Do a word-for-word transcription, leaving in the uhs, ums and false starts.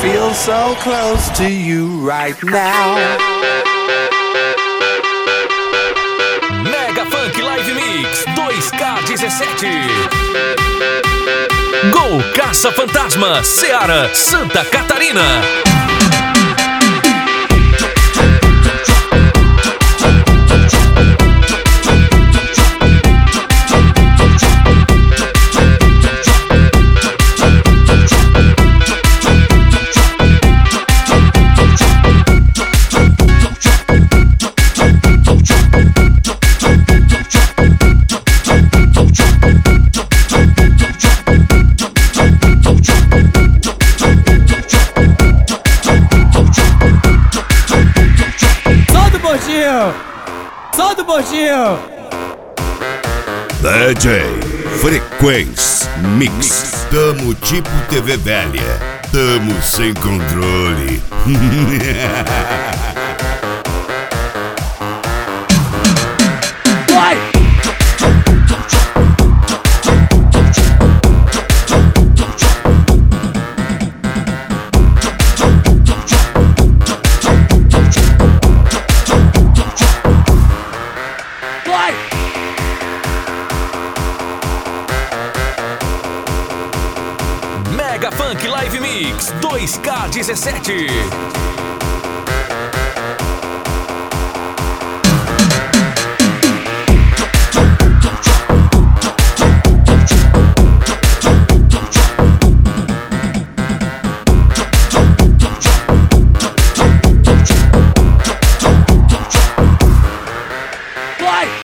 feel so close to you right now. Mega Funk Live Mix dois K dezessete. Gol Caça Fantasma, Ceará, Santa Catarina. Solta o bochinho! D J Frequência Mix. Tamo tipo T V velha. Tamo sem controle. Vai! Mega Funk Live Mix dois K dezessete.